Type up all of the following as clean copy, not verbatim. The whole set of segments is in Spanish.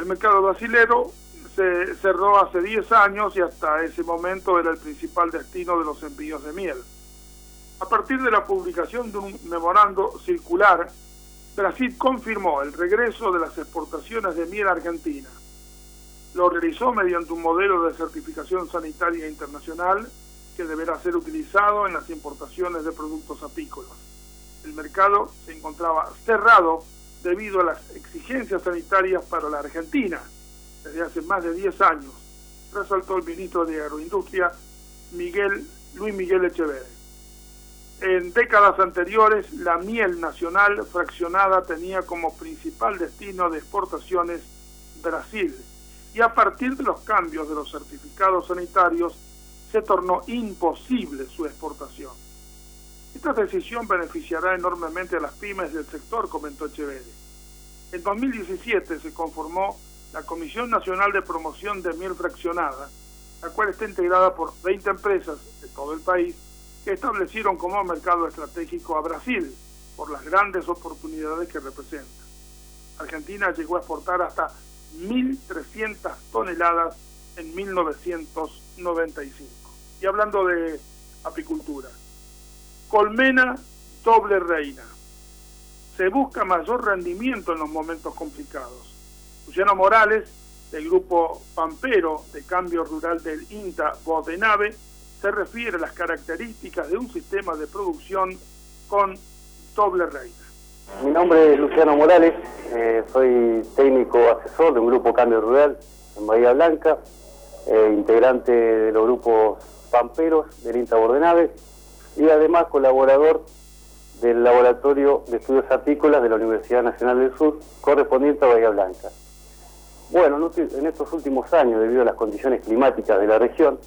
mercado brasilero se cerró hace 10 años y hasta ese momento era el principal destino de los envíos de miel. A partir de la publicación de un memorando circular, Brasil confirmó el regreso de las exportaciones de miel a Argentina. Lo realizó mediante un modelo de certificación sanitaria internacional que deberá ser utilizado en las importaciones de productos apícolas. El mercado se encontraba cerrado debido a las exigencias sanitarias para la Argentina desde hace más de 10 años, resaltó el ministro de Agroindustria, Luis Miguel Echeverri. En décadas anteriores, la miel nacional fraccionada tenía como principal destino de exportaciones Brasil, y a partir de los cambios de los certificados sanitarios se tornó imposible su exportación. Esta decisión beneficiará enormemente a las pymes del sector, comentó Echeverri. En 2017 se conformó la Comisión Nacional de Promoción de Miel Fraccionada, la cual está integrada por 20 empresas de todo el país que establecieron como mercado estratégico a Brasil por las grandes oportunidades que representa. Argentina llegó a exportar hasta 1.300 toneladas en 1995. Y hablando de apicultura, colmena doble reina. Se busca mayor rendimiento en los momentos complicados. Luciano Morales, del grupo Pampero de Cambio Rural del INTA Bodenave, se refiere a las características de un sistema de producción con doble reina. Mi nombre es Luciano Morales, soy técnico asesor de un grupo Cambio Rural en Bahía Blanca, integrante de los grupos Pamperos del INTA Bodenave y además colaborador del Laboratorio de Estudios Apícolas de la Universidad Nacional del Sur, correspondiente a Bahía Blanca. Bueno, en estos últimos años, debido a las condiciones climáticas de la región,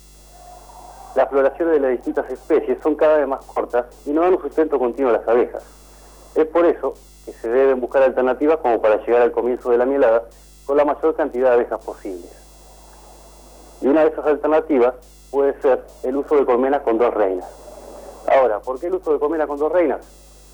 las floraciones de las distintas especies son cada vez más cortas y no dan un sustento continuo a las abejas. Es por eso que se deben buscar alternativas como para llegar al comienzo de la mielada con la mayor cantidad de abejas posibles. Y una de esas alternativas puede ser el uso de colmenas con dos reinas. Ahora, ¿por qué el uso de colmenas con dos reinas?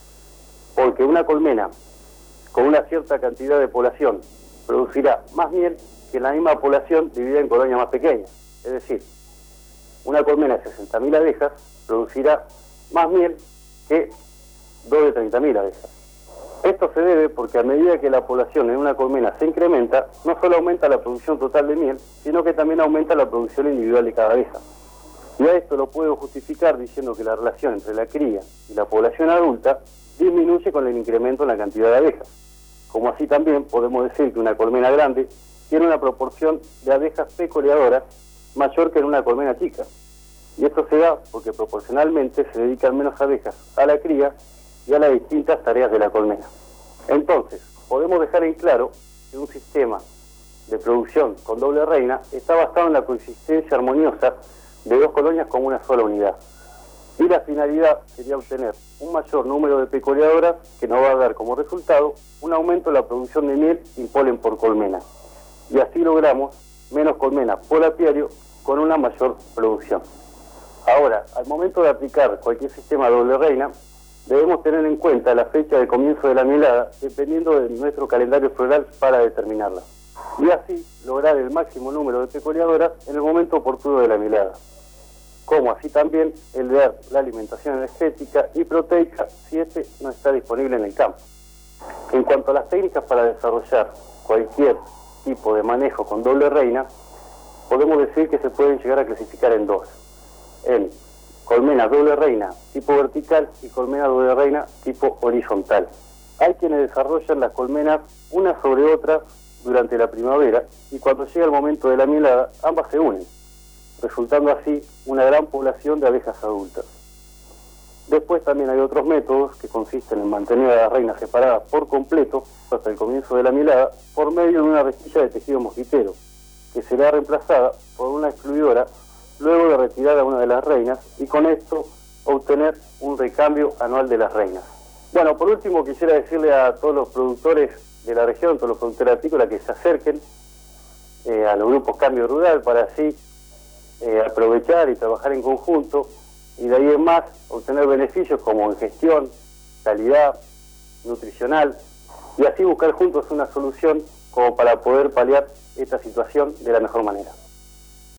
Porque una colmena con una cierta cantidad de población producirá más miel que la misma población dividida en colonias más pequeñas. Es decir, una colmena de 60.000 abejas producirá más miel que 2 de 30.000 abejas. Esto se debe porque a medida que la población en una colmena se incrementa, no solo aumenta la producción total de miel, sino que también aumenta la producción individual de cada abeja. Y a esto lo puedo justificar diciendo que la relación entre la cría y la población adulta disminuye con el incremento en la cantidad de abejas. Como así también podemos decir que una colmena grande tiene una proporción de abejas pecoleadoras mayor que en una colmena chica. Y esto se da porque proporcionalmente se dedican menos abejas a la cría y a las distintas tareas de la colmena. Entonces, podemos dejar en claro que un sistema de producción con doble reina está basado en la coexistencia armoniosa de dos colonias como una sola unidad. Y la finalidad sería obtener un mayor número de pecoleadoras que nos va a dar como resultado un aumento en la producción de miel y polen por colmena. Y así logramos menos colmenas por apiario con una mayor producción. Ahora, al momento de aplicar cualquier sistema doble reina, debemos tener en cuenta la fecha de comienzo de la mielada dependiendo de nuestro calendario floral para determinarla. Y así lograr el máximo número de pecoleadoras en el momento oportuno de la mielada. Como así también el dar la alimentación energética y proteica si este no está disponible en el campo. En cuanto a las técnicas para desarrollar cualquier tipo de manejo con doble reina, podemos decir que se pueden llegar a clasificar en dos. En colmena doble reina tipo vertical y colmena doble reina tipo horizontal. Hay quienes desarrollan las colmenas una sobre otra durante la primavera y cuando llega el momento de la mielada ambas se unen, resultando así una gran población de abejas adultas. Después también hay otros métodos que consisten en mantener a las reinas separadas por completo hasta el comienzo de la mielada por medio de una rejilla de tejido mosquitero, que será reemplazada por una excluidora luego de retirar a una de las reinas y con esto obtener un recambio anual de las reinas. Bueno, por último quisiera decirle a todos los productores de la región, todos los productores apícolas que se acerquen a los grupos Cambio Rural para así aprovechar y trabajar en conjunto y de ahí en más obtener beneficios como en gestión, calidad, nutricional y así buscar juntos una solución como para poder paliar esta situación de la mejor manera.